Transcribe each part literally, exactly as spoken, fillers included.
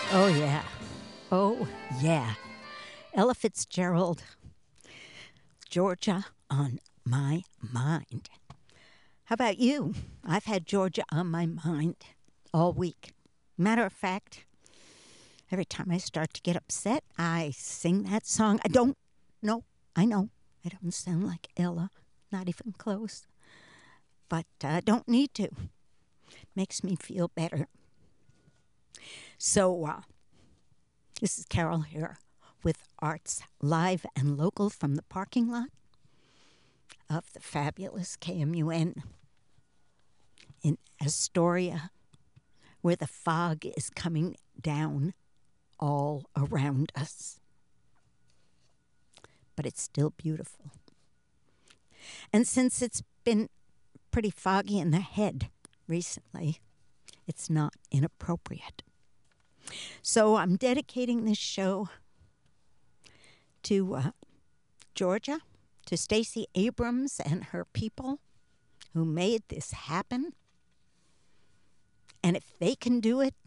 Oh, yeah. Oh, yeah. Ella Fitzgerald, Georgia on my mind. How about you? I've had Georgia on my mind all week. Matter of fact, every time I start to get upset, I sing that song. I don't know. I know. I don't sound like Ella, not even close. But I uh, don't need to. Makes me feel better. So, uh, this is Carol here with Arts Live and Local from the parking lot of the fabulous K M U N in Astoria, where the fog is coming down all around us. But it's still beautiful. And since it's been pretty foggy in the head recently, it's not inappropriate. So I'm dedicating this show to uh, Georgia, to Stacey Abrams and her people who made this happen. And if they can do it,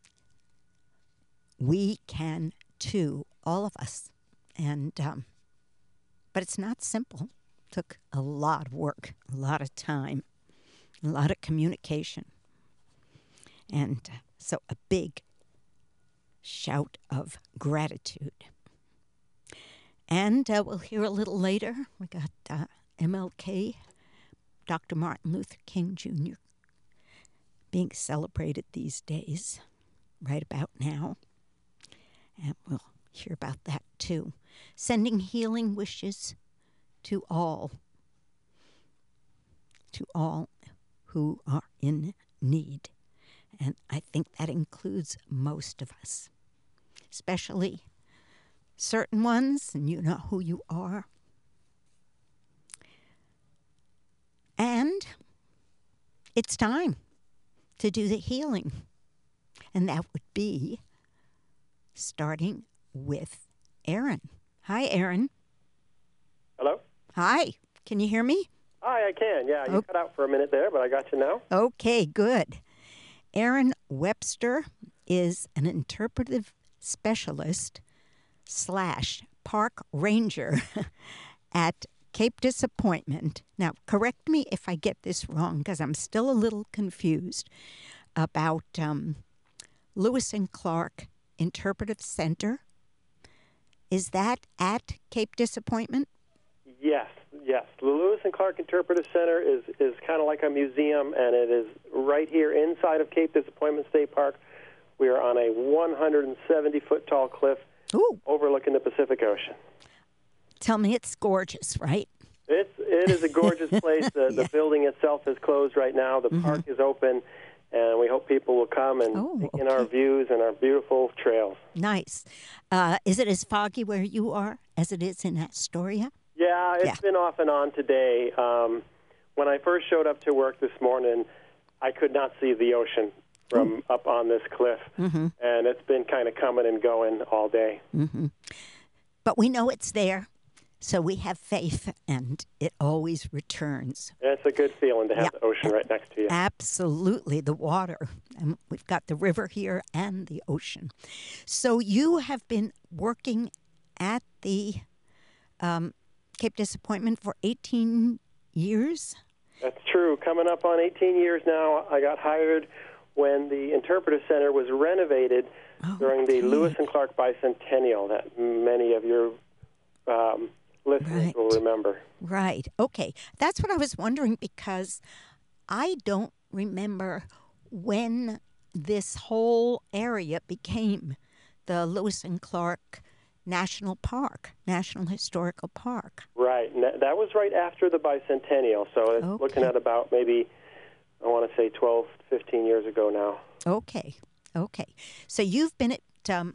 we can too, all of us. And um, but it's not simple. It took a lot of work, a lot of time, a lot of communication. And uh, so a big shout of gratitude. And uh, we'll hear a little later, we got uh, M L K, Doctor Martin Luther King Junior, being celebrated these days, right about now. And we'll hear about that too. Sending healing wishes to all, to all who are in need. And I think that includes most of us, especially certain ones, and you know who you are. And it's time to do the healing. And that would be starting with Aaron. Hi, Aaron. Hello? Hi. Can you hear me? Hi, I can. Yeah, you Oh. cut out for a minute there, but I got you now. Okay, good. Aaron Webster is an interpretive specialist slash park ranger at Cape Disappointment. Now, correct me if I get this wrong, because I'm still a little confused about um, Lewis and Clark Interpretive Center. Is that at Cape Disappointment? Yes, yes. The Lewis and Clark Interpretive Center is, is kind of like a museum, and it is right here inside of Cape Disappointment State Park. We are on a one hundred seventy foot tall cliff Ooh. overlooking the Pacific Ocean. Tell me it's gorgeous, right? It's, it is a gorgeous place. The, Yeah. the building itself is closed right now. The Mhm. park is open, and we hope people will come and Oh, take in our okay. views and our beautiful trails. Nice. Uh, is it as foggy where you are as it is in Astoria? Yeah, it's Yeah. been off and on today. Um, when I first showed up to work this morning, I could not see the ocean from up on this cliff, Mm-hmm. and it's been kind of coming and going all day. Mm-hmm. But we know it's there, so we have faith, and it always returns. And it's a good feeling to have Yeah. the ocean right next to you. Absolutely, the water. And we've got the river here and the ocean. So you have been working at the um, Cape Disappointment for eighteen years? That's true. Coming up on eighteen years now, I got hired when the Interpretive Center was renovated during the Okay. Lewis and Clark Bicentennial that many of your um, listeners Right. will remember. Right. Okay. That's what I was wondering, because I don't remember when this whole area became the Lewis and Clark National Park, National Historical Park. Right, and that, that was right after the bicentennial, so it's Okay. looking at about maybe, I want to say twelve, fifteen years ago now. Okay. Okay. So you've been at um,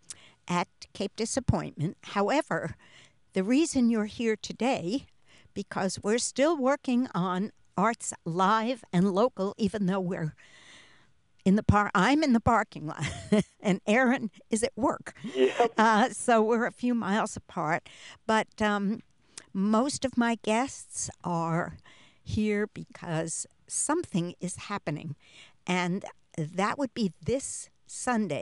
at Cape Disappointment. However, the reason you're here today, because we're still working on Arts Live and Local, even though we're in the park. I'm in the parking lot, and Aaron is at work. Yep. Uh, so we're a few miles apart. But um, most of my guests are here because something is happening. And that would be this Sunday,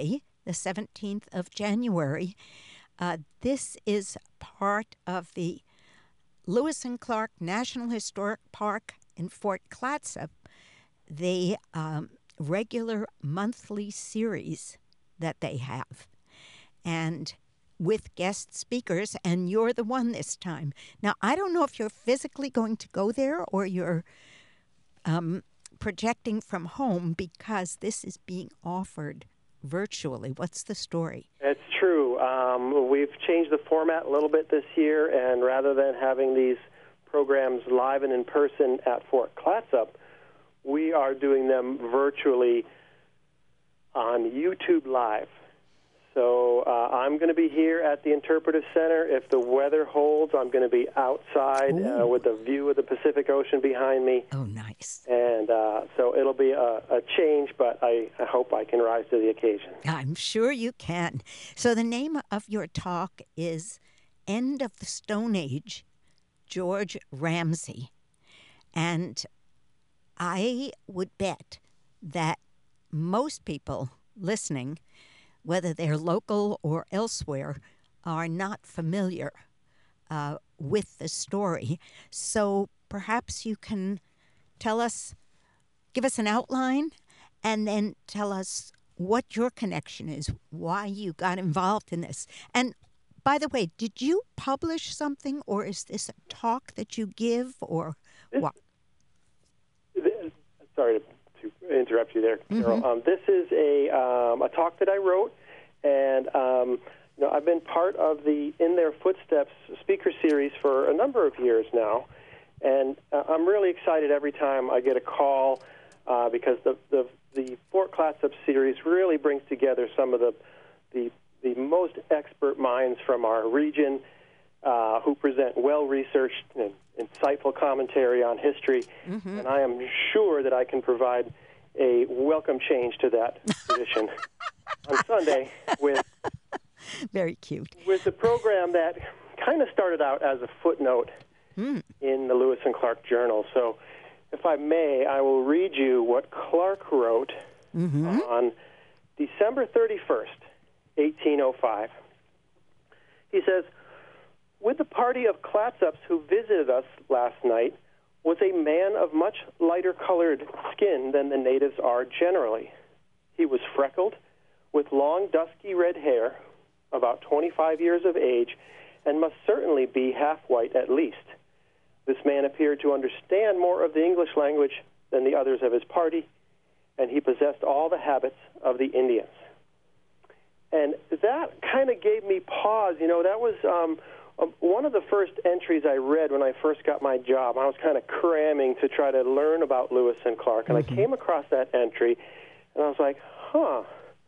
the seventeenth of January. Uh, this is part of the Lewis and Clark National Historic Park in Fort Clatsop, the um, regular monthly series that they have. And with guest speakers, and you're the one this time. Now, I don't know if you're physically going to go there or you're um, projecting from home, because this is being offered virtually. What's the story? It's true. Um, we've changed the format a little bit this year, and rather than having these programs live and in person at Fort Clatsop, we are doing them virtually on YouTube Live. So uh, I'm going to be here at the Interpretive Center. If the weather holds, I'm going to be outside uh, with the view of the Pacific Ocean behind me. Oh, nice. And uh, so it'll be a, a change, but I, I hope I can rise to the occasion. I'm sure you can. So the name of your talk is End of the Stone Age, George Ramsay. And I would bet that most people listening, whether they're local or elsewhere, are not familiar uh, with the story. So perhaps you can tell us, give us an outline, and then tell us what your connection is, why you got involved in this. And by the way, did you publish something, or is this a talk that you give, or what? Sorry to to interrupt you there, Carol. Mm-hmm. Um, this is a um, a talk that I wrote, and um, you know, I've been part of the In Their Footsteps speaker series for a number of years now, and uh, I'm really excited every time I get a call uh, because the, the the Fort Clatsop series really brings together some of the the, the most expert minds from our region uh, who present well-researched and insightful commentary on history, mm-hmm. and I am sure that I can provide a welcome change to that tradition on Sunday with very cute with the program that kind of started out as a footnote mm. in the Lewis and Clark Journal. So, if I may, I will read you what Clark wrote mm-hmm. on December thirty-first, eighteen oh five. He says, "With the party of Clatsops who visited us last night was a man of much lighter-colored skin than the natives are generally. He was freckled, with long, dusky red hair, about twenty-five years of age, and must certainly be half-white at least. This man appeared to understand more of the English language than the others of his party, and he possessed all the habits of the Indians." And that kind of gave me pause. You know, that was um, one of the first entries I read when I first got my job. I was kind of cramming to try to learn about Lewis and Clark, and mm-hmm. I came across that entry, and I was like, huh.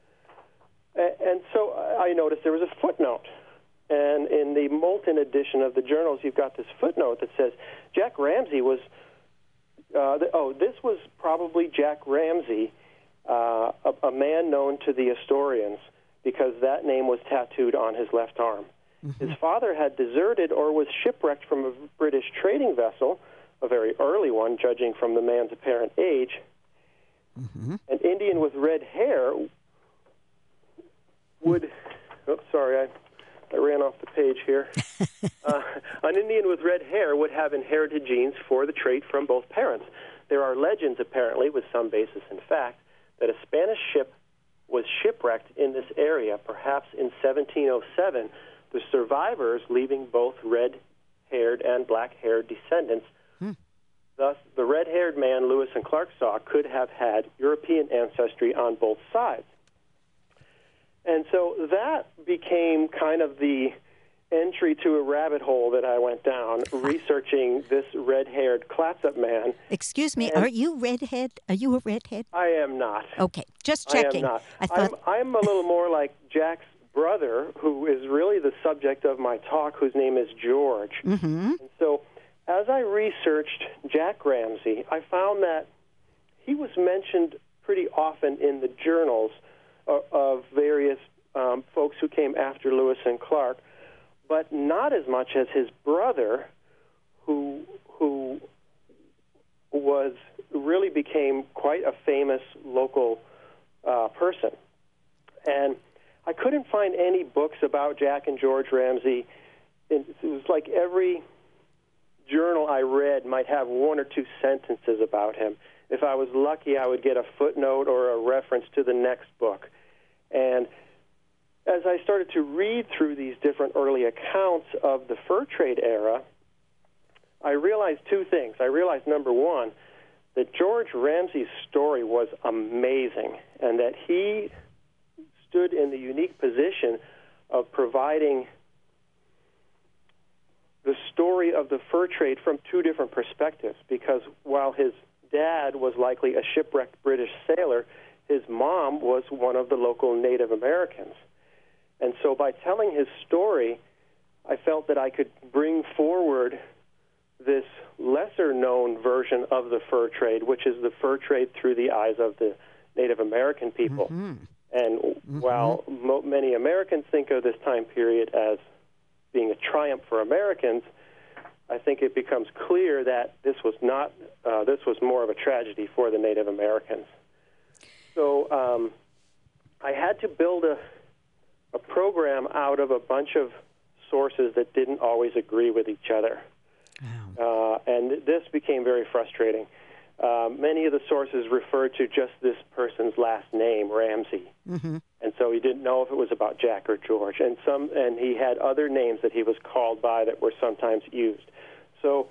And so I noticed there was a footnote. And in the Moulton edition of the journals, you've got this footnote that says, Jack Ramsay was, uh, the, oh, this was probably Jack Ramsay, uh, a, a man known to the historians, because that name was tattooed on his left arm. Mm-hmm. His father had deserted or was shipwrecked from a British trading vessel, a very early one, judging from the man's apparent age. Mm-hmm. An Indian with red hair would... Oh, sorry, I... I ran off the page here. uh, an Indian with red hair would have inherited genes for the trait from both parents. There are legends, apparently, with some basis in fact, that a Spanish ship was shipwrecked in this area, perhaps in seventeen oh seven, the survivors leaving both red-haired and black-haired descendants. Hmm. Thus, the red-haired man Lewis and Clark saw could have had European ancestry on both sides. And so that became kind of the entry to a rabbit hole that I went down, researching this red-haired Clatsop man. Excuse me, and are you redhead? Are you a redhead? I am not. Okay, just checking. I am not. I thought... I'm, I'm a little more like Jack's brother, who is really the subject of my talk, whose name is George. Mm-hmm. And so as I researched Jack Ramsay, I found that he was mentioned pretty often in the journals of various um, folks who came after Lewis and Clark, but not as much as his brother, who who was really became quite a famous local uh, person. And I couldn't find any books about Jack and George Ramsay. It was like every journal I read might have one or two sentences about him. If I was lucky, I would get a footnote or a reference to the next book. And as I started to read through these different early accounts of the fur trade era, I realized two things. I realized, number one, that George Ramsay's story was amazing, and that he stood in the unique position of providing the story of the fur trade from two different perspectives, because while his dad was likely a shipwrecked British sailor, his mom was one of the local Native Americans. And so by telling his story, I felt that I could bring forward this lesser-known version of the fur trade, which is the fur trade through the eyes of the Native American people. Mm-hmm. And mm-hmm. while mo- many Americans think of this time period as being a triumph for Americans, I think it becomes clear that this was not, uh, this was more of a tragedy for the Native Americans. So um, I had to build a, a program out of a bunch of sources that didn't always agree with each other. Wow. Uh, and this became very frustrating. Uh, many of the sources referred to just this person's last name, Ramsay, mm-hmm. and so he didn't know if it was about Jack or George. And some, and he had other names that he was called by that were sometimes used. So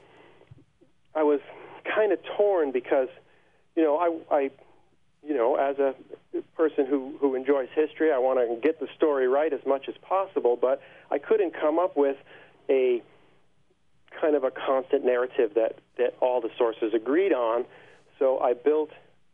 I was kind of torn because, you know, I, I, you know, as a person who, who enjoys history, I want to get the story right as much as possible, but I couldn't come up with a kind of a constant narrative that, that all the sources agreed on. So I built,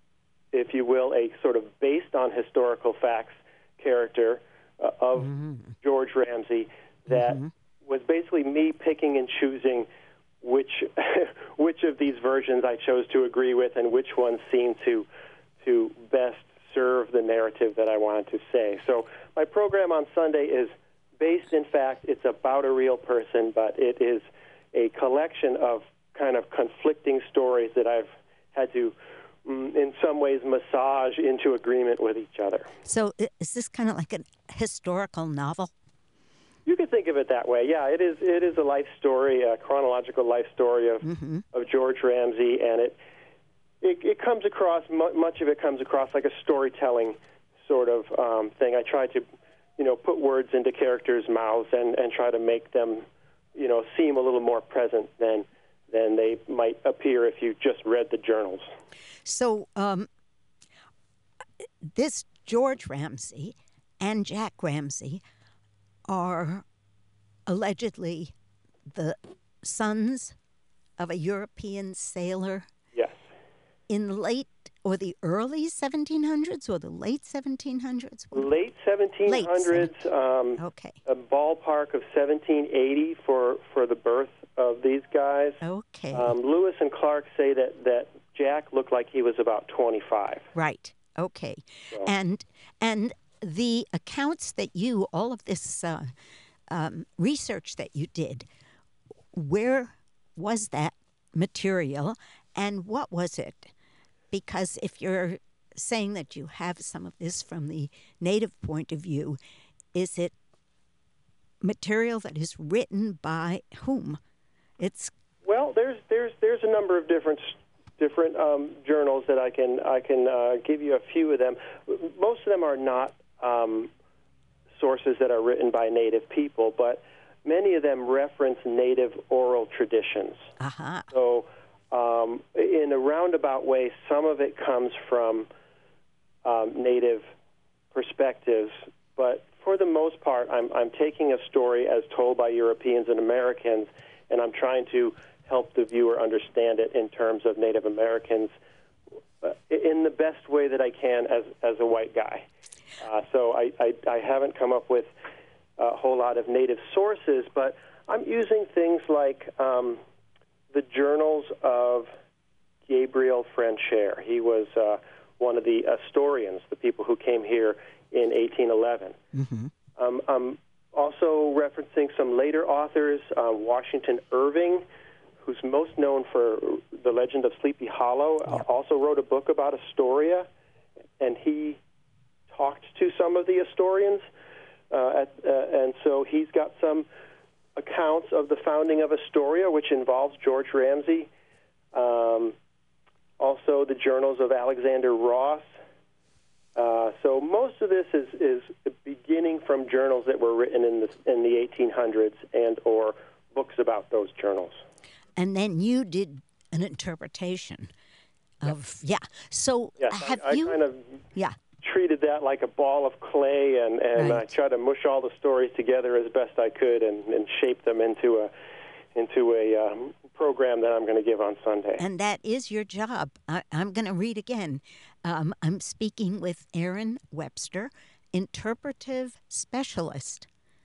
if you will, a sort of based on historical facts character uh, of mm-hmm. George Ramsay that mm-hmm. was basically me picking and choosing which which of these versions I chose to agree with and which ones seemed to to best serve the narrative that I wanted to say. So my program on Sunday is based in fact. It's about a real person, but it is a collection of kind of conflicting stories that I've had to, mm, in some ways, massage into agreement with each other. So is this kind of like a historical novel? You could think of it that way. Yeah, it is. It is a life story, a chronological life story of mm-hmm. of George Ramsay, and it it, it comes across. Much of it comes across like a storytelling sort of um, thing. I try to, you know, put words into characters' mouths and, and try to make them, you know, seem a little more present than than they might appear if you just read the journals. So um, this George Ramsay and Jack Ramsay are allegedly the sons of a European sailor. Yes. In the late or the early seventeen hundreds or the late seventeen hundreds? Late seventeen hundreds. Late um, okay. A ballpark of seventeen eighty for, for the birth of these guys. Okay. Um, Lewis and Clark say that, that Jack looked like he was about twenty-five. Right. Okay. So. And and the accounts that you, all of this uh, um, research that you did, where was that material and what was it? Because if you're saying that you have some of this from the Native point of view, is it material that is written by whom? It's well, there's there's there's a number of different different um, journals that I can I can uh, give you a few of them. Most of them are not um, sources that are written by Native people, but many of them reference Native oral traditions. Uh-huh. So. Um, in a roundabout way, some of it comes from um, Native perspectives, but for the most part, I'm, I'm taking a story as told by Europeans and Americans, and I'm trying to help the viewer understand it in terms of Native Americans uh, in the best way that I can as, as a white guy. Uh, so I, I, I haven't come up with a whole lot of Native sources, but I'm using things like Um, the journals of Gabriel Francher. He was uh, one of the Astorians, the people who came here in eighteen eleven. Mm-hmm. Um, I'm also referencing some later authors, uh, Washington Irving, who's most known for The Legend of Sleepy Hollow, yeah. uh, also wrote a book about Astoria, and he talked to some of the Astorians. uh, at, uh, and so he's got some accounts of the founding of Astoria, which involves George Ramsey. Um, also, the journals of Alexander Ross. Uh, so most of this is, is beginning from journals that were written in the in the eighteen hundreds and or books about those journals. And then you did an interpretation of yeah. So yes, have I, I you? kind of yeah. treated that like a ball of clay, and, and Right. I tried to mush all the stories together as best I could, and, and shape them into a into a um, program that I'm going to give on Sunday. And that is your job. I, I'm going to read again. Um, I'm speaking with Aaron Webster, interpretive specialist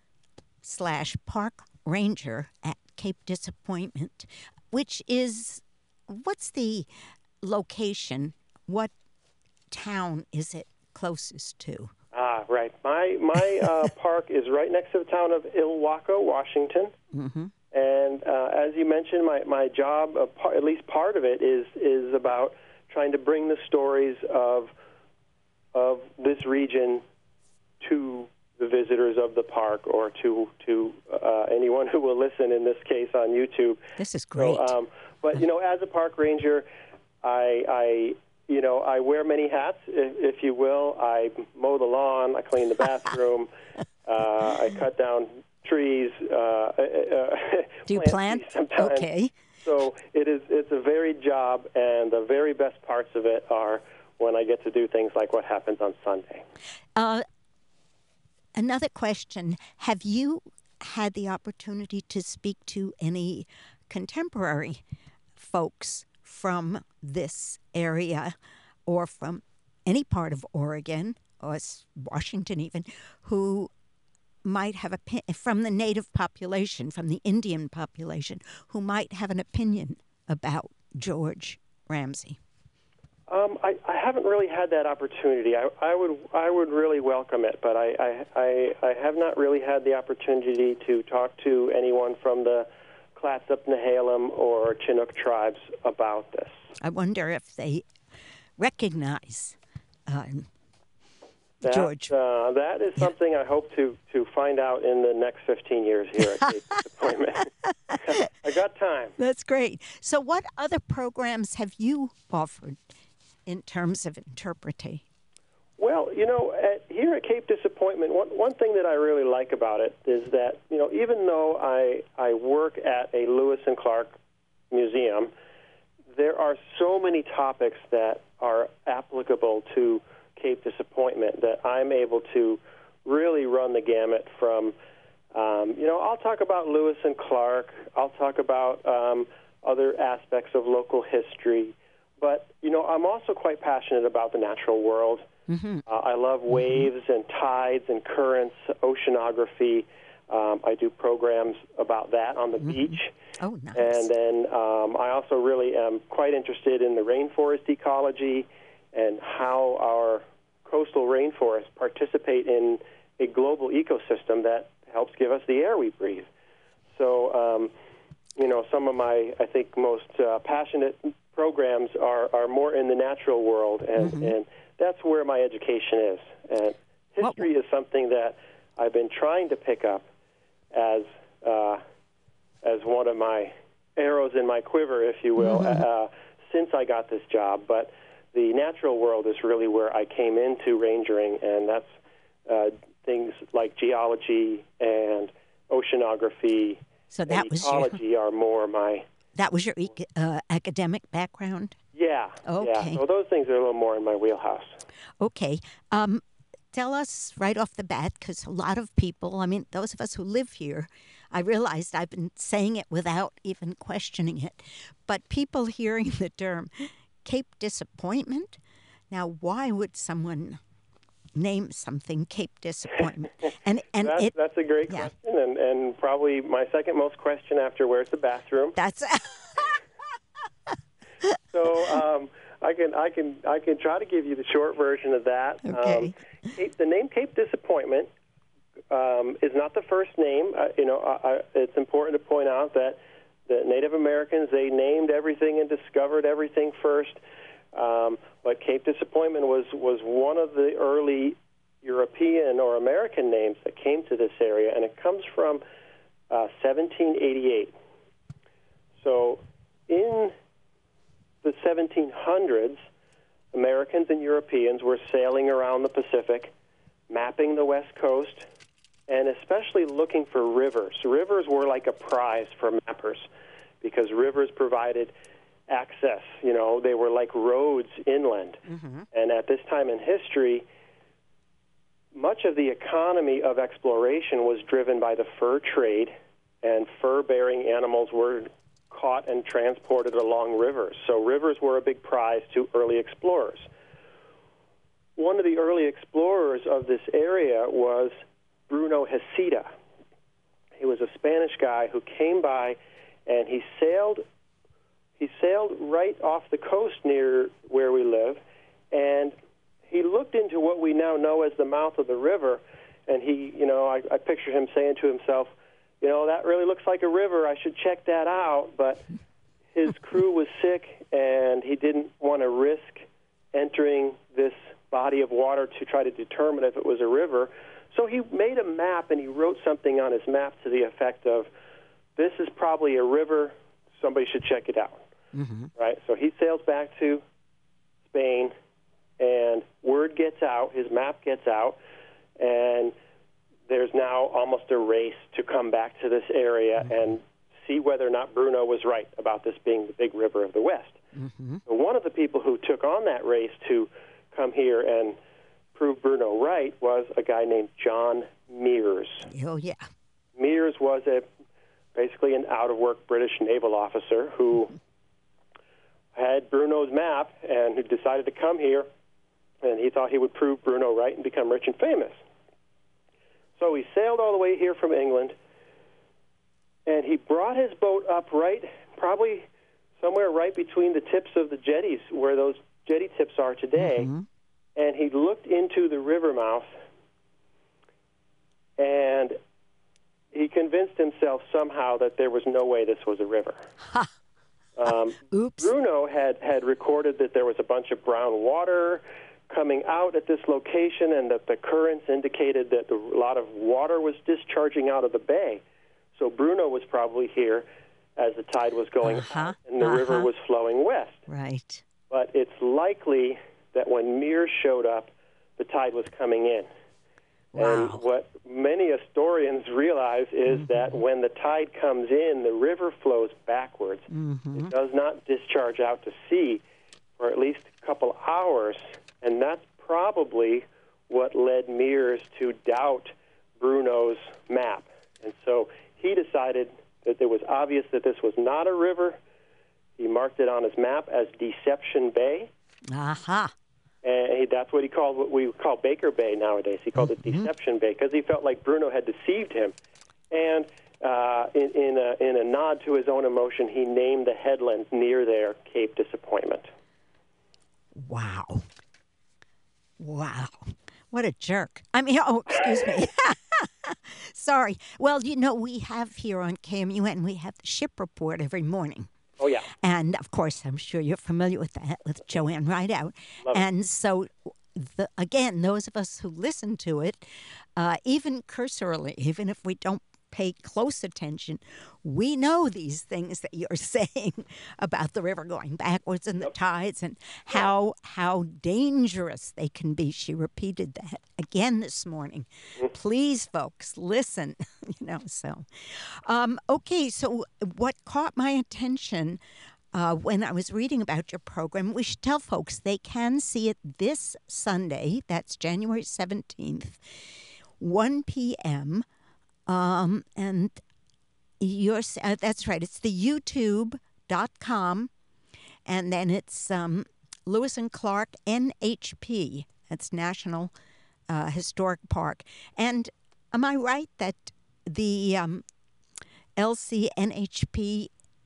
slash park ranger at Cape Disappointment, which is, what's the location? What town is it closest to? Ah, right. My my uh, park is right next to the town of Ilwaco, Washington. Mm-hmm. And uh, as you mentioned, my my job, uh, par- at least part of it, is is about trying to bring the stories of of this region to the visitors of the park, or to to uh, anyone who will listen. In this case, on YouTube. This is great. So, um, but you know, as a park ranger, I, I you know I wear many hats, if, if you will. I mow the lawn, I clean the bathroom, uh, I cut down trees. Uh, uh, Do you plant? plant? trees sometimes. Okay. So it is. It's a varied job, and the very best parts of it are when I get to do things like what happens on Sunday. Uh, another question: have you had the opportunity to speak to any contemporary folks from this area, or from any part of Oregon or Washington, even, who might have a from the native population, from the Indian population, who might have an opinion about George Ramsey? Um, I, I haven't really had that opportunity. I, I would I would really welcome it, but I, I, I, I have not really had the opportunity to talk to anyone from the Clatsop, Nehalem, or Chinook tribes about this. I wonder if they recognize uh, That, George. Uh, that is Yeah. something I hope to, to find out in the next fifteen years here at Cape Disappointment. I got time. That's great. So what other programs have you offered in terms of interpreting? Well, you know, at, here at Cape Disappointment, one, one thing that I really like about it is that, you know, even though I, I work at a Lewis and Clark museum, there are so many topics that are applicable to Cape Disappointment that I'm able to really run the gamut from, um, you know, I'll talk about Lewis and Clark, I'll talk about um, other aspects of local history, but, you know, I'm also quite passionate about the natural world. Mm-hmm. Uh, I love waves and tides and currents, oceanography. Um, I do programs about that on the Mm-hmm. beach. Oh, nice. And then um, I also really am quite interested in the rainforest ecology and how our coastal rainforests participate in a global ecosystem that helps give us the air we breathe. So, um, you know, some of my, I think, most uh, passionate programs are, are more in the natural world, and, Mm-hmm. and that's where my education is. And history What- is something that I've been trying to pick up as uh, as one of my arrows in my quiver, if you will, Mm-hmm. uh, since I got this job. But the natural world is really where I came into rangering, and that's uh, things like geology and oceanography. So that and was your ecology are more my that was your ec- uh, academic background. yeah Okay. yeah. So those things are a little more in my wheelhouse. Okay. Um, tell us right off the bat, because a lot of people, I mean, those of us who live here, I realized I've been saying it without even questioning it, but people hearing the term Cape Disappointment, now why would someone name something Cape Disappointment? And and That's, it that's a great yeah. question, and, and probably my second most question after where's the bathroom. that's So um, I can I can I can try to give you the short version of that. Okay. Um, Cape, the name Cape Disappointment um, is not the first name. Uh, you know, I, I, it's important to point out that the Native Americans, they named everything and discovered everything first. Um, but Cape Disappointment was was one of the early European or American names that came to this area, and it comes from uh, seventeen eighty-eight. So in the seventeen hundreds, Americans and Europeans were sailing around the Pacific, mapping the West Coast, and especially looking for rivers. Rivers were like a prize for mappers because rivers provided access. You know, they were like roads inland. Mm-hmm. And at this time in history, much of the economy of exploration was driven by the fur trade, and fur-bearing animals were caught and transported along rivers. So rivers were a big prize to early explorers. One of the early explorers of this area was Bruno Heceta. He was a Spanish guy who came by, and he sailed he sailed right off the coast near where we live, and he looked into what we now know as the mouth of the river, and he, you know, I, I picture him saying to himself, you know, that really looks like a river. I should check that out. But his crew was sick, and he didn't want to risk entering this body of water to try to determine if it was a river. So he made a map, and he wrote something on his map to the effect of, this is probably a river. Somebody should check it out. Mm-hmm. Right? So he sails back to Spain, and word gets out, his map gets out, and there's now almost a race to come back to this area mm-hmm. and see whether or not Bruno was right about this being the big river of the West. Mm-hmm. So one of the people who took on that race to come here and prove Bruno right was a guy named John Meares. Oh, yeah. Meares was a basically an out-of-work British naval officer who mm-hmm. had Bruno's map and who decided to come here, and he thought he would prove Bruno right and become rich and famous. So he sailed all the way here from England, and he brought his boat up right, probably somewhere right between the tips of the jetties where those jetty tips are today, mm-hmm. and he looked into the river mouth, and he convinced himself somehow that there was no way this was a river. Ha. Um, Oops. Bruno had, had recorded that there was a bunch of brown water coming out at this location, and that the currents indicated that a lot of water was discharging out of the bay. So Bruno was probably here as the tide was going uh-huh. out, and the uh-huh. river was flowing west. Right. But it's likely that when Meares showed up, the tide was coming in. Wow. And what many historians realize is mm-hmm. that when the tide comes in, the river flows backwards. Mm-hmm. It does not discharge out to sea for at least a couple hours, and that's probably what led Meares to doubt Bruno's map. And so he decided that it was obvious that this was not a river. He marked it on his map as Deception Bay. Aha. Uh-huh. And he, that's what he called what we call Baker Bay nowadays. He called mm-hmm. it Deception Bay because he felt like Bruno had deceived him. And uh, in, in, a, in a nod to his own emotion, he named the headland near there Cape Disappointment. Wow. Wow. What a jerk. I mean, oh, excuse me. Sorry. Well, you know, we have here on K M U N, we have the ship report every morning. Oh, yeah. And, of course, I'm sure you're familiar with that, with Joanne Rideout. Love and it. so, the, again, those of us who listen to it, uh, even cursorily, even if we don't pay close attention, we know these things that you're saying about the river going backwards and the yep. tides and how how dangerous they can be. She repeated that again this morning. Mm-hmm. Please, folks, listen. you know, so um, okay. So what caught my attention uh, when I was reading about your program, we should tell folks they can see it this Sunday. That's January seventeenth, one p.m. Um, and you're, uh, that's right, it's the youtube dot com, and then it's um, Lewis and Clark N H P, that's National uh, Historic Park. And am I right that the um, L C N H P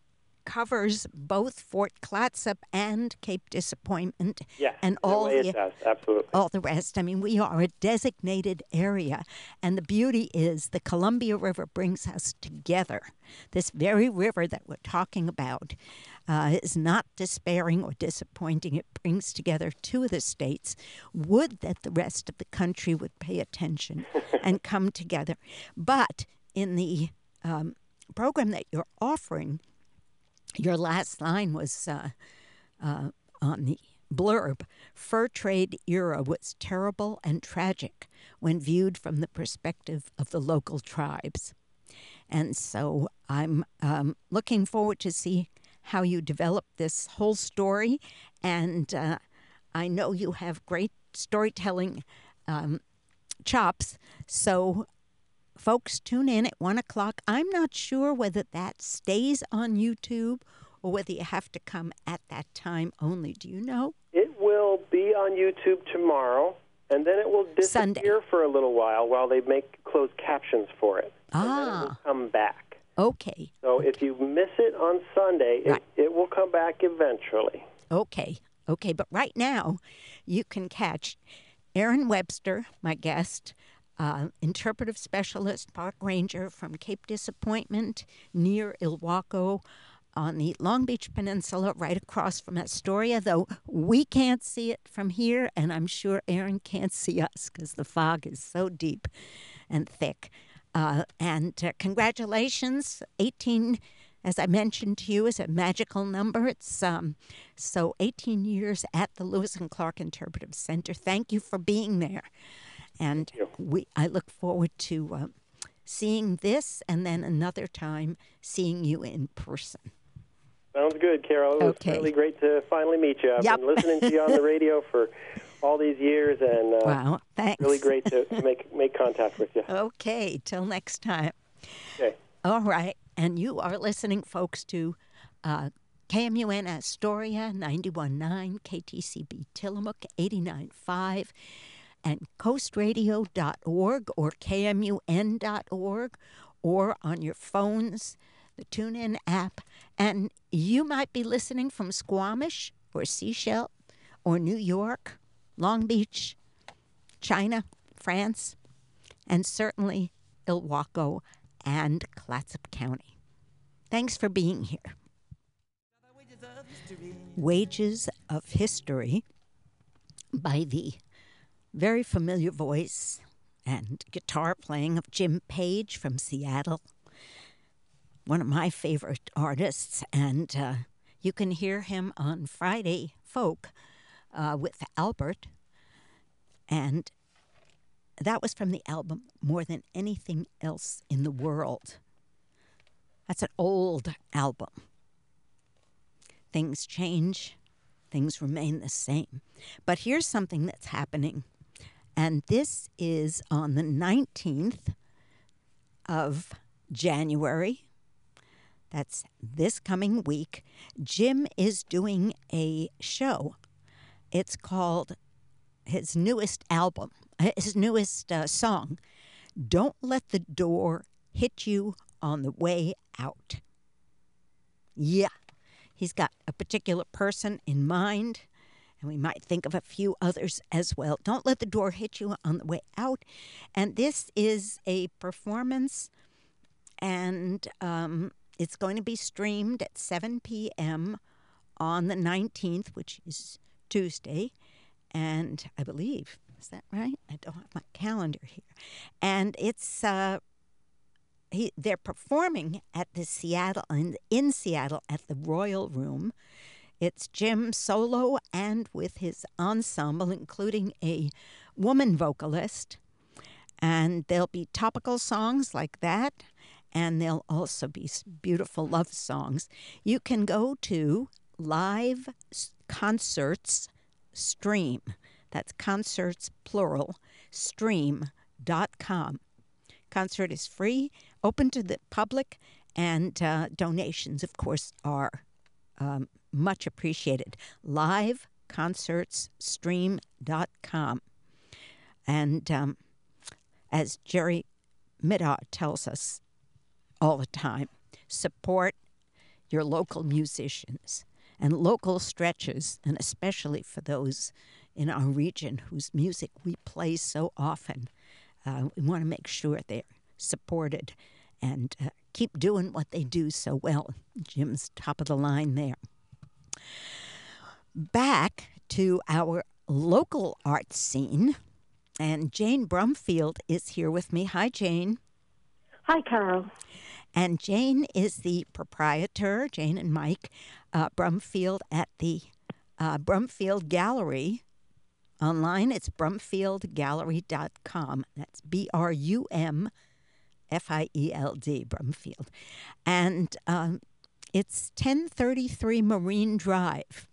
covers both Fort Clatsop and Cape Disappointment, Yes, and in a all way the it does, absolutely. all the rest. I mean, we are a designated area, and the beauty is the Columbia River brings us together. This very river that we're talking about uh, is not despairing or disappointing. It brings together two of the states. Would that the rest of the country would pay attention and come together. But in the um, program that you're offering, your last line was uh, uh, on the blurb. Fur trade era was terrible and tragic when viewed from the perspective of the local tribes. And so I'm um, looking forward to see how you develop this whole story. And uh, I know you have great storytelling um, chops. So folks, tune in at one o'clock. I'm not sure whether that stays on YouTube or whether you have to come at that time only. Do you know? It will be on YouTube tomorrow, and then it will disappear Sunday. for a little while while they make closed captions for it. And then it will Ah, come back. okay. So if you miss it on Sunday, Right. it, it will come back eventually. Okay, okay. But right now, you can catch Aaron Webster, my guest, uh, interpretive specialist, park ranger from Cape Disappointment near Ilwaco on the Long Beach Peninsula, right across from Astoria, though we can't see it from here, and I'm sure Aaron can't see us because the fog is so deep and thick. Uh, and uh, congratulations, eighteen, as I mentioned to you, is a magical number. It's um, so eighteen years at the Lewis and Clark Interpretive Center. Thank you for being there. And Thank you. we, I look forward to uh, seeing this and then another time seeing you in person. Sounds good, Carol. It was Okay. really great to finally meet you. I've Yep. been listening to you on the radio for all these years, and uh, Wow, thanks. really great to, to make make contact with you. Okay, till next time. Okay. All right, and you are listening, folks, to uh, K M U N Astoria ninety-one point nine, K T C B Tillamook eighty-nine point five, and coast radio dot org or K M U N dot org, or on your phones, the TuneIn app. And you might be listening from Squamish or Seychelles or New York, Long Beach, China, France, and certainly Ilwaco and Clatsop County. Thanks for being here. Wages of History by the very familiar voice and guitar playing of Jim Page from Seattle, one of my favorite artists, and uh, you can hear him on Friday Folk uh, with Albert, and that was from the album More Than Anything Else in the World. That's an old album. Things change, things remain the same. But here's something that's happening, and this is on the nineteenth of January. That's this coming week. Jim is doing a show. It's called his newest album, his newest uh, song, Don't Let the Door Hit You on the Way Out. Yeah, he's got a particular person in mind, and we might think of a few others as well. Don't let the door hit you on the way out. And this is a performance, and um, it's going to be streamed at seven p.m. on the nineteenth, which is Tuesday. And I believe, is that right? I don't have my calendar here. And it's uh, he, they're performing at the Seattle in, in Seattle at the Royal Room. It's Jim solo and with his ensemble, including a woman vocalist. And there'll be topical songs like that, and there'll also be beautiful love songs. You can go to Live Concerts Stream. That's concerts, plural, stream dot com. Concert is free, open to the public, and uh, donations, of course, are um, much appreciated. Live Concerts Stream dot com. And um, as Jerry Middaugh tells us all the time, support your local musicians and local stretches, and especially for those in our region whose music we play so often. Uh, we want to make sure they're supported and uh, keep doing what they do so well. Jim's top of the line there. Back to our local art scene, and Jane Brumfield is here with me. Hi, Jane. Hi, Carol. And Jane is the proprietor, Jane and Mike uh, Brumfield, at the uh, Brumfield Gallery. Online, it's brumfield gallery dot com. That's B R U M F I E L D, Brumfield. And um, it's ten thirty-three Marine Drive.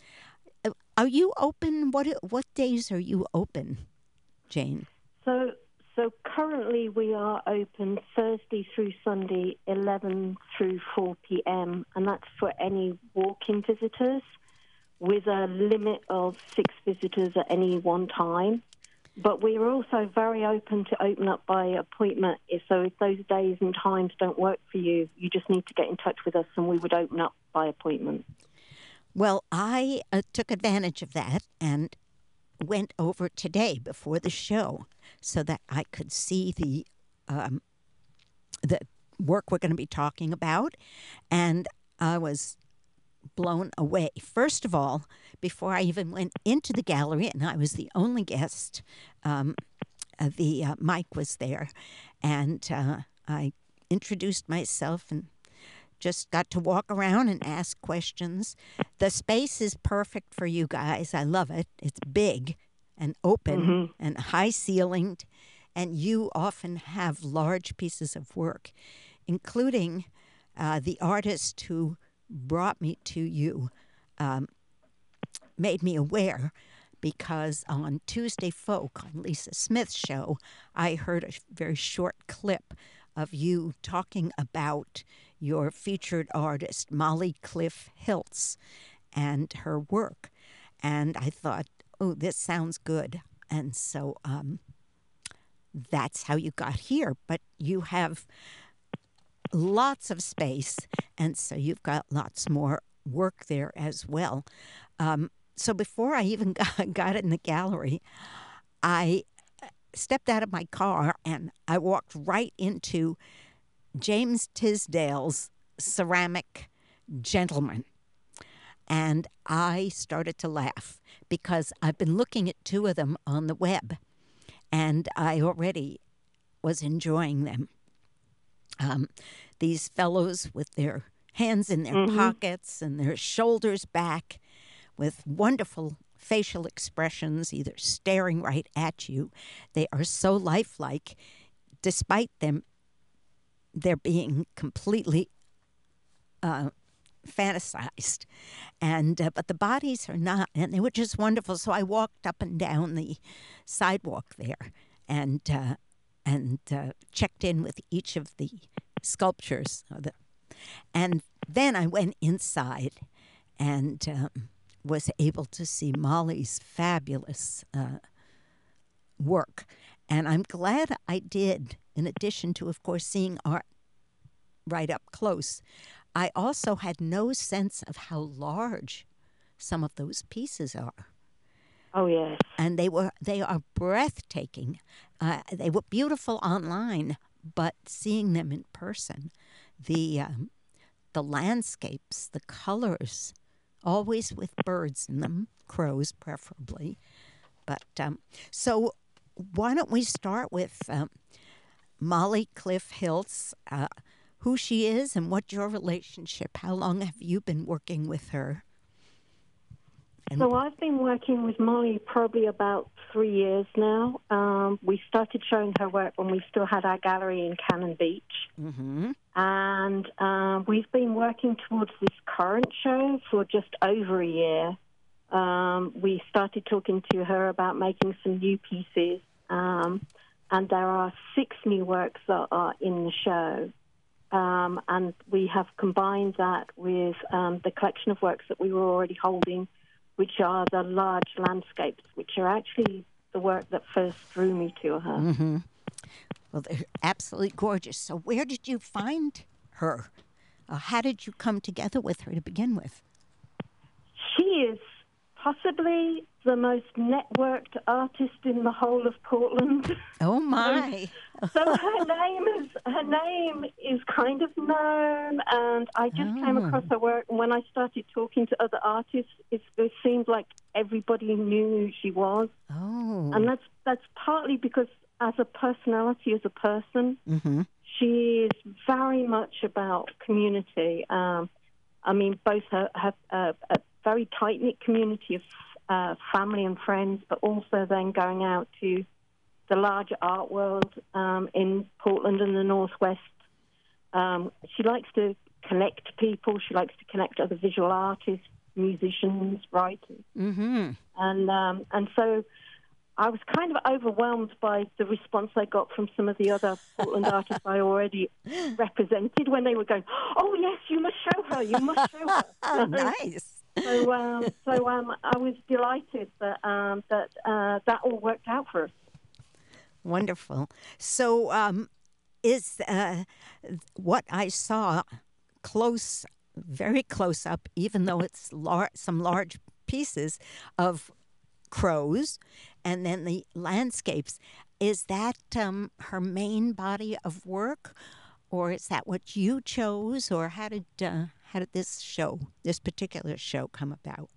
Are you open? What what days are you open, Jane? So, so currently we are open Thursday through Sunday, eleven through four p.m., and that's for any walk-in visitors, with a limit of six visitors at any one time. But we are also very open to open up by appointment. So if those days and times don't work for you, you just need to get in touch with us and we would open up by appointment. Well, I uh, took advantage of that and went over today before the show so that I could see the um, the work we're going to be talking about. And I was blown away. First of all, before I even went into the gallery, and I was the only guest, um, uh, the uh, Mike was there, and uh, I introduced myself and just got to walk around and ask questions. The space is perfect for you guys. I love it. It's big and open mm-hmm. and high-ceilinged, and you often have large pieces of work, including uh, the artist who brought me to you, um, made me aware, because on Tuesday Folk, on Lisa Smith's show, I heard a very short clip of you talking about your featured artist, Molly Cliff Hiltz, and her work. And I thought, oh, this sounds good. And so um, that's how you got here. But you have lots of space, and so you've got lots more work there as well. Um, so before I even got, got in the gallery, I stepped out of my car and I walked right into James Tisdale's Ceramic Gentleman. And I started to laugh because I've been looking at two of them on the web, and I already was enjoying them. Um, these fellows with their hands in their mm-hmm. pockets and their shoulders back, with wonderful facial expressions, either staring right at you. They are so lifelike, despite them they're being completely uh, fantasized. And uh, but the bodies are not, and they were just wonderful. So I walked up and down the sidewalk there and uh, and uh, checked in with each of the sculptures. The, and then I went inside and um, was able to see Molly's fabulous uh, work. And I'm glad I did, in addition to, of course, seeing art right up close. I also had no sense of how large some of those pieces are. Oh, yes. And they were they are breathtaking. Uh, they were beautiful online, but seeing them in person, the um, the landscapes, the colors, always with birds in them, crows preferably. But um, so why don't we start with um, Molly Cliff Hiltz, uh, who she is and what your relationship, how long have you been working with her? And so I've been working with Molly probably about three years now. Um, we started showing her work when we still had our gallery in Cannon Beach. Mm-hmm. And uh, we've been working towards this current show for just over a year. Um, we started talking to her about making some new pieces. Um, and there are six new works that are in the show. Um, and we have combined that with um, the collection of works that we were already holding, which are the large landscapes, which are actually the work that first drew me to her. Mm-hmm. Well, they're absolutely gorgeous. So where did you find her? Uh, how did you come together with her to begin with? She is possibly the most networked artist in the whole of Portland. Oh my! So her name is her name is kind of known, and I just Oh. came across her work. And when I started talking to other artists, it, it seemed like everybody knew who she was, Oh. and that's that's partly because as a personality, as a person, Mm-hmm. she is very much about community. Um, I mean, both her, her uh, a very tight knit community of uh, family and friends, but also then going out to the larger art world um, in Portland and the Northwest. Um, she likes to connect people. She likes to connect other visual artists, musicians, writers. Mm-hmm. And um, and so I was kind of overwhelmed by the response I got from some of the other Portland artists I already represented when they were going, "Oh yes, you must show her. You must show her." Oh, nice. So um, so um, I was delighted that um, that uh, that all worked out for us. Wonderful. So, um, is uh, what I saw close, very close up, even though it's lar- some large pieces of crows, and then the landscapes. Is that um, her main body of work, or is that what you chose, or how did uh, how did this show, this particular show, come about?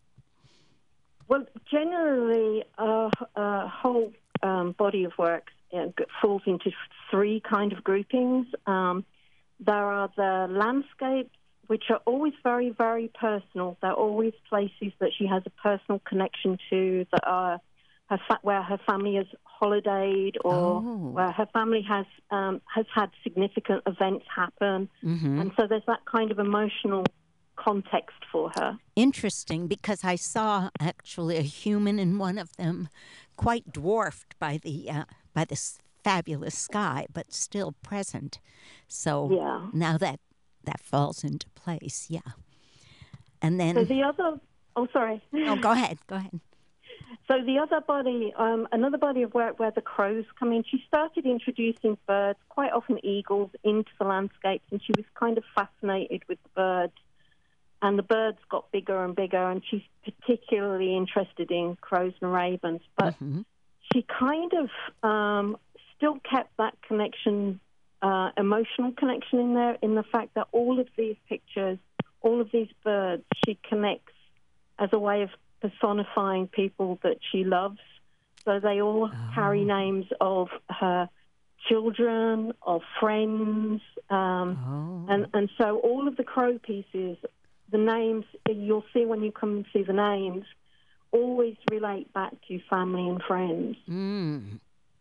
Well, generally, a uh, uh, whole um, body of work uh, falls into three kind of groupings. Um, there are the landscapes, which are always very, very personal. They're always places that she has a personal connection to, that are her fa- where her family has holidayed, or Oh. where her family has um, has had significant events happen. Mm-hmm. And so there's that kind of emotional context for her. Interesting, because I saw actually a human in one of them, quite dwarfed by the uh, by this fabulous sky, but still present. So Yeah. now that that falls into place, yeah. And So then, the other, oh, sorry. oh, go ahead, go ahead. So the other body, um, another body of work where the crows come in, she started introducing birds, quite often eagles, into the landscapes, and she was kind of fascinated with the birds. And the birds got bigger and bigger, and she's particularly interested in crows and ravens. But Mm-hmm. she kind of um, still kept that connection, uh, emotional connection in there, in the fact that all of these pictures, all of these birds, she connects as a way of personifying people that she loves. So they all Oh. carry names of her children, of friends, um, Oh. and, and so all of the crow pieces, the names, you'll see when you come and see the names, always relate back to family and friends. Mm.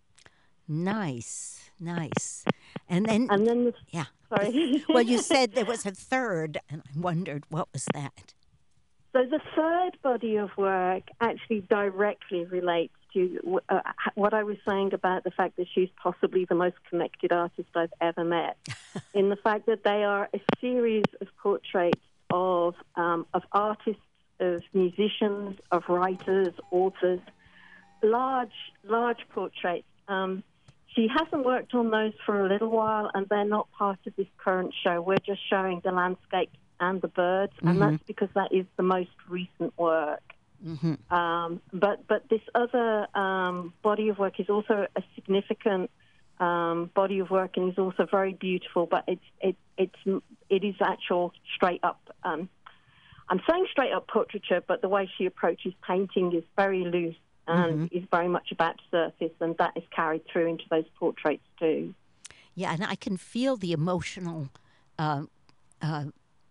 Nice, nice. And then, And then, the, yeah. sorry. Well, you said there was a third, and I wondered what was that. So the third body of work actually directly relates to uh, what I was saying about the fact that she's possibly the most connected artist I've ever met, in the fact that they are a series of portraits of um, of artists, of musicians, of writers, authors, large, large portraits. Um, she hasn't worked on those for a little while, and they're not part of this current show. We're just showing the landscapes and the birds, and Mm-hmm. that's because that is the most recent work. Mm-hmm. Um, but but this other um, body of work is also a significant um, body of work, and is also very beautiful. But it's it it's it is actual straight up. Um, I'm saying straight up portraiture, but the way she approaches painting is very loose and Mm-hmm. is very much about surface, and that is carried through into those portraits too. Yeah, and I can feel the emotional. Uh, uh,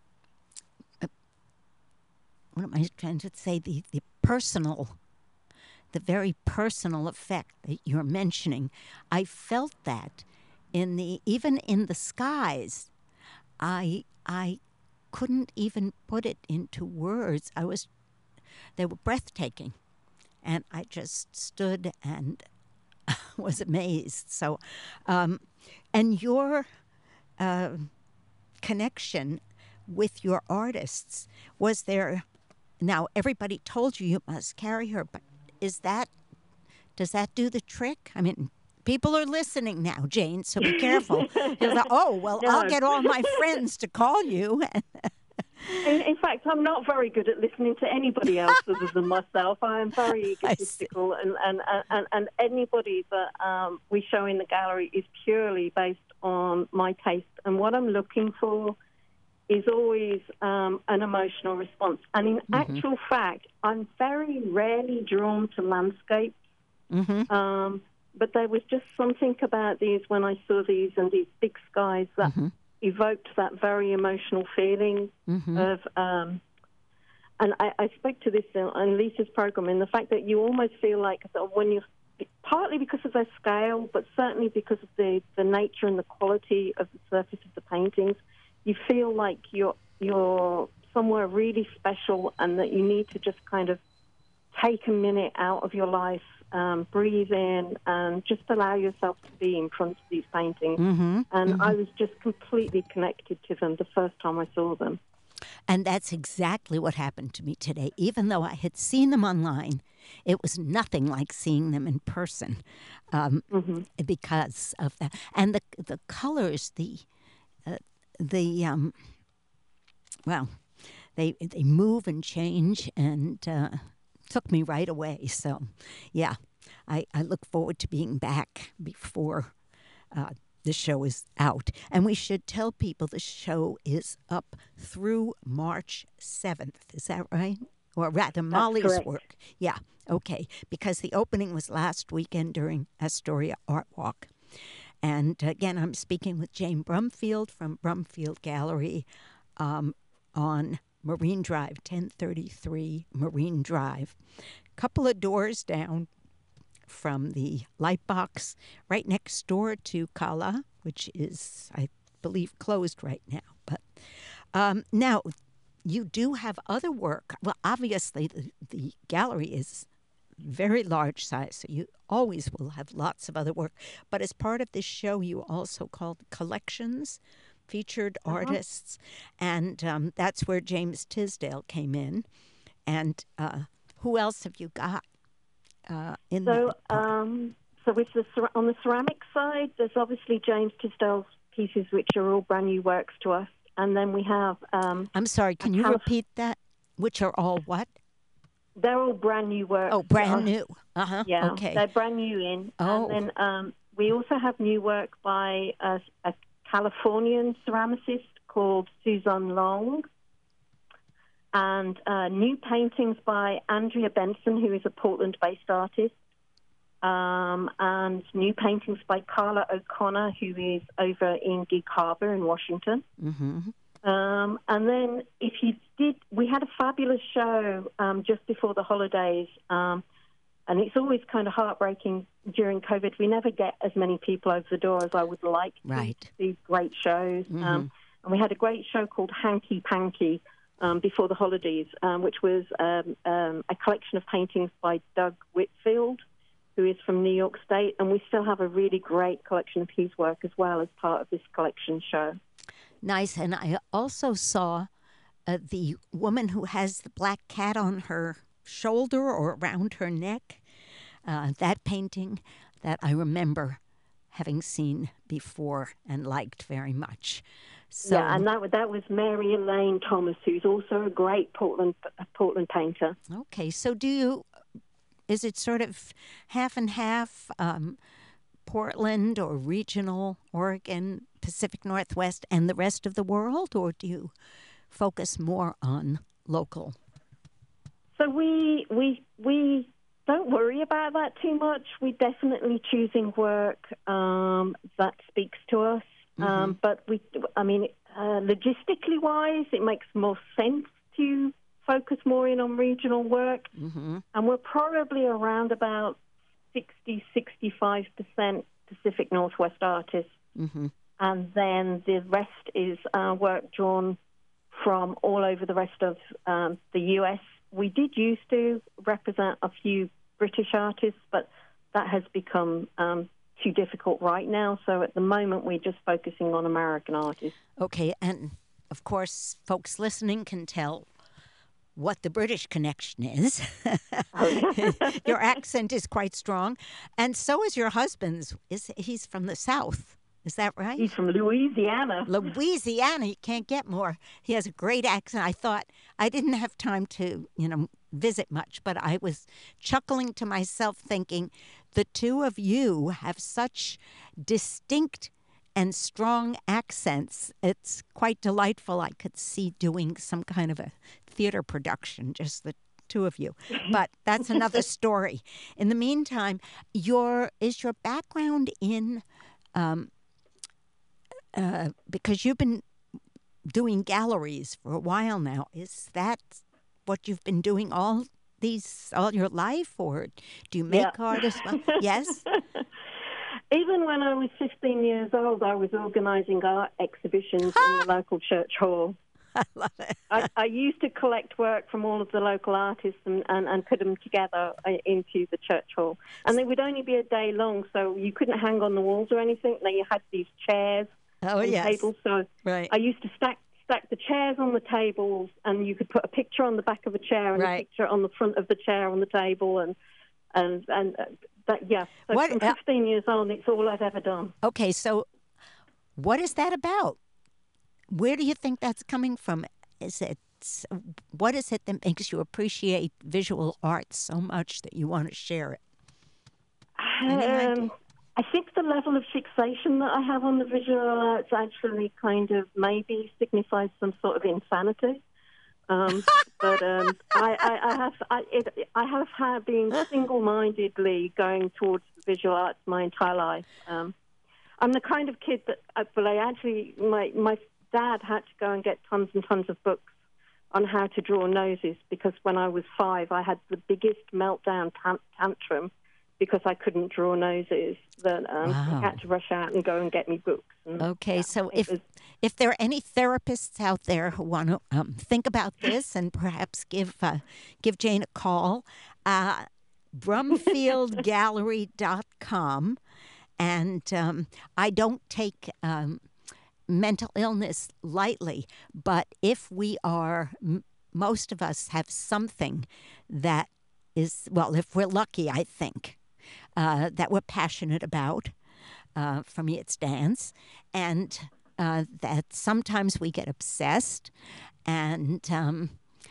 what am I trying to say? The the personal, the very personal effect that you're mentioning. I felt that in the even in the skies. I I couldn't even put it into words. I was they were breathtaking, and I just stood and was amazed. So, um, and your uh, connection with your artists, was there? Now everybody told you you must carry her, but is that does that do the trick? I mean, People are listening now, Jane, so be careful. You're like, oh, well, No. I'll get all my friends to call you. In, in fact, I'm not very good at listening to anybody else other than myself. I am very I egotistical, and, and, and, and anybody that um, we show in the gallery is purely based on my taste. And what I'm looking for is always um, an emotional response. And in mm-hmm. actual fact, I'm very rarely drawn to landscape. Mm-hmm. Um, but there was just something about these when I saw these and these big skies that mm-hmm. evoked that very emotional feeling mm-hmm. of, um, and I, I spoke to this in Lisa's program, and the fact that you almost feel like when you, partly because of their scale, but certainly because of the, the nature and the quality of the surface of the paintings, you feel like you're you're somewhere really special, and that you need to just kind of take a minute out of your life, um, breathe in, and just allow yourself to be in front of these paintings. Mm-hmm. And mm-hmm. I was just completely connected to them the first time I saw them. And that's exactly what happened to me today. Even though I had seen them online, it was nothing like seeing them in person um, mm-hmm. because of that. And the the colors, the uh, the um, well, they they move and change, and uh, took me right away. So, yeah, I, I look forward to being back before uh, the show is out. And we should tell people the show is up through March seventh. Is that right? Or rather, That's Molly's correct. work. Yeah, okay. Because the opening was last weekend during Astoria Art Walk. And again, I'm speaking with Jane Brumfield from Brumfield Gallery um, on Marine Drive, ten thirty-three Marine Drive. Couple of doors down from the Lightbox, right next door to Kala, which is, I believe, closed right now. But um, now, you do have other work. Well, obviously, the, the gallery is very large size, so you always will have lots of other work. But as part of this show, you also called collections, featured uh-huh. artists, and um, that's where James Tisdale came in. And uh, who else have you got uh, in so, that? Um, so with the, on the ceramic side, there's obviously James Tisdale's pieces, which are all brand new works to us. And then we have... Um, I'm sorry, can you Calif- repeat that? Which are all what? They're all brand new works. Oh, brand new. Uh-huh. Yeah, okay. They're brand new in. Oh. And then um, we also have new work by a, a Californian ceramicist called Suzanne Long. And uh, new paintings by Andrea Benson, who is a Portland-based artist. Um, and new paintings by Carla O'Connor, who is over in Gig Harbor in Washington. Mm-hmm. Um, and then if you did, we had a fabulous show um, just before the holidays, um, and it's always kind of heartbreaking during COVID. We never get as many people over the door as I would like right. to see great shows. Mm-hmm. Um, and we had a great show called Hanky Panky um, before the holidays, um, which was um, um, a collection of paintings by Doug Whitfield, who is from New York State, and we still have a really great collection of his work as well as part of this collection show. Nice. And I also saw uh, the woman who has the black cat on her shoulder or around her neck. Uh, that painting that I remember having seen before and liked very much. So, yeah, and that, that was Mary Elaine Thomas, who's also a great Portland Portland painter. Okay. So do you, is it sort of half and half um, Portland or regional Oregon, Pacific Northwest, and the rest of the world, or do you focus more on local? So we we we don't worry about that too much. We're definitely choosing work um, that speaks to us, mm-hmm. um, but we, I mean, uh, logistically wise, it makes more sense to focus more in on regional work, mm-hmm. and we're probably around about sixty, sixty-five percent Pacific Northwest artists. Mm-hmm. And then the rest is uh, work drawn from all over the rest of um, the U S. We did used to represent a few British artists, but that has become um, too difficult right now. So at the moment, we're just focusing on American artists. Okay, and of course, folks listening can tell what the British connection is. Oh, yeah. Your accent is quite strong, and so is your husband's. Is he's from the South? Is that right? He's from Louisiana. Louisiana. You can't get more. He has a great accent. I thought I didn't have time to, you know, visit much, but I was chuckling to myself, thinking, the two of you have such distinct and strong accents. It's quite delightful. I could see doing some kind of a theater production, just the two of you. But that's another story. In the meantime, your is your background in, um, uh, because you've been doing galleries for a while now. Is that what you've been doing all these all your life, or do you make Yeah. art as well? Yes. Even when I was fifteen years old, I was organising art exhibitions in the local church hall. I love it. I, I used to collect work from all of the local artists and, and, and put them together into the church hall. And they would only be a day long, so you couldn't hang on the walls or anything. Now you had these chairs Oh and yes. tables. So Right. I used to stack stack the chairs on the tables, and you could put a picture on the back of a chair and Right. a picture on the front of the chair on the table, and and and uh, that yeah. So What- from uh, fifteen years on, it's all I've ever done. Okay, so what is that about? Where do you think that's coming from? Is it what is it that makes you appreciate visual art so much that you want to share it? Any idea? Um, I think the level of fixation that I have on the visual arts actually kind of maybe signifies some sort of insanity. Um, but um, I, I, I have I, it, I have had been single-mindedly going towards the visual arts my entire life. Um, I'm the kind of kid that, uh, well, I actually, my, my dad had to go and get tons and tons of books on how to draw noses, because when I was five, I had the biggest meltdown tan- tantrum because I couldn't draw noses, that um, Wow. I had to rush out and go and get me books. And, Okay, yeah, so it if was- if there are any therapists out there who want to um, think about this and perhaps give uh, give Jane a call, uh, brumfield gallery dot com, and um, I don't take um, mental illness lightly, but if we are, m- most of us have something that is, well, if we're lucky, I think, uh, that we're passionate about. Uh, for me, it's dance, and uh, that sometimes we get obsessed, and um,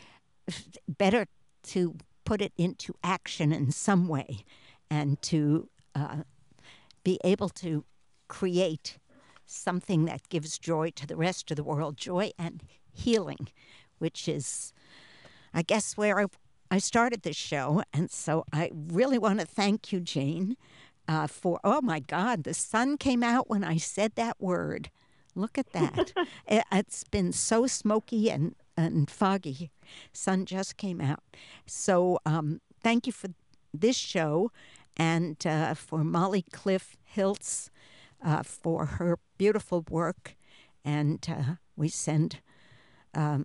better to put it into action in some way, and to uh, be able to create something that gives joy to the rest of the world, joy and healing, which is, I guess, where I, I started this show. And so I really want to thank you, Jane, uh, for, oh my God, the sun came out when I said that word. Look at that. it, it's been so smoky and, and foggy. Sun just came out. So um, thank you for this show, and uh, for Molly Cliff Hiltz uh, for her beautiful work. And uh, we send um,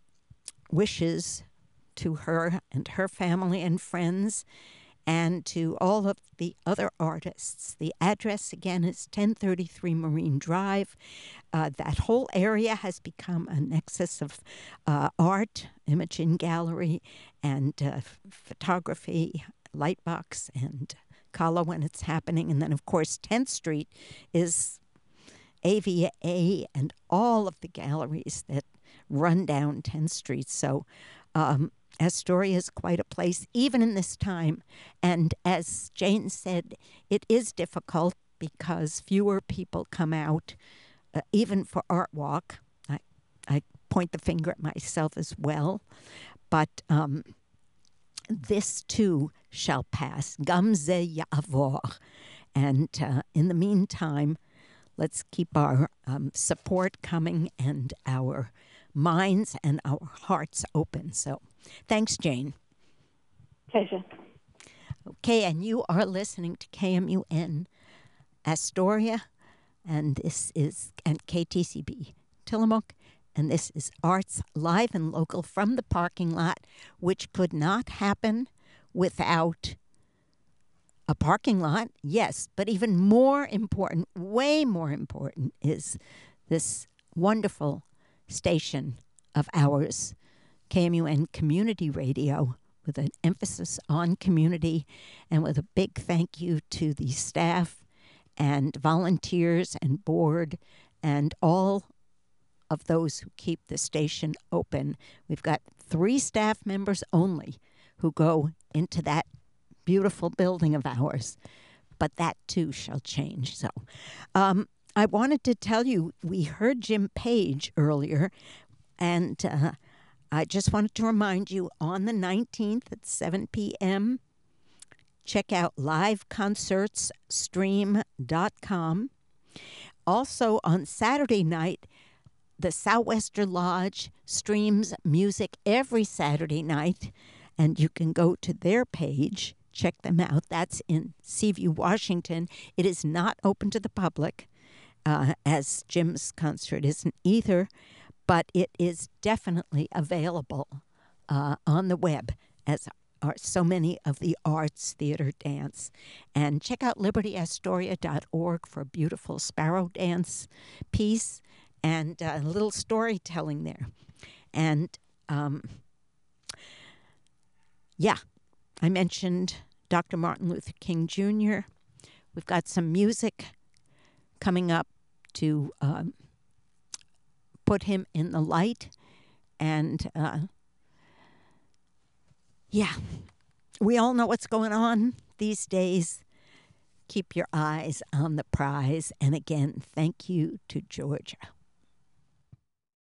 wishes to her and her family and friends, and to all of the other artists. The address again is ten thirty-three Marine Drive. Uh, that whole area has become a nexus of uh, art, imaging gallery, and uh, f- photography, Lightbox, and Kala when it's happening. And then, of course, tenth Street is A V A and all of the galleries that run down tenth Street. So um, Astoria is quite a place, even in this time. And as Jane said, it is difficult because fewer people come out, uh, even for Art Walk. I, I point the finger at myself as well. But um, this too shall pass. Gam ze ya'avor. And uh, in the meantime, let's keep our um, support coming and our minds and our hearts open. So thanks, Jane. Pleasure. Okay, and you are listening to K M U N Astoria, and this is, and K T C B Tillamook, and this is Arts Live and Local from the parking lot, which could not happen without a parking lot, yes, but even more important, way more important, is this wonderful station of ours, K M U N Community Radio, with an emphasis on community, and with a big thank you to the staff and volunteers and board and all of those who keep the station open. We've got three staff members only who go into that beautiful building of ours, but that too shall change. So um, I wanted to tell you, we heard Jim Page earlier, and uh, I just wanted to remind you, on the nineteenth at seven p.m., check out live concerts stream dot com. Also on Saturday night, the Southwester Lodge streams music every Saturday night, and you can go to their page, check them out. That's in Seaview, Washington. It is not open to the public, uh, as Jim's concert isn't either, but it is definitely available uh, on the web, as are so many of the arts, theater, dance. And check out liberty astoria dot org for a beautiful sparrow dance piece and a little storytelling there. And um, yeah, I mentioned Doctor Martin Luther King Junior We've got some music coming up to um, put him in the light. And uh, yeah, we all know what's going on these days. Keep your eyes on the prize. And again, thank you to Georgia.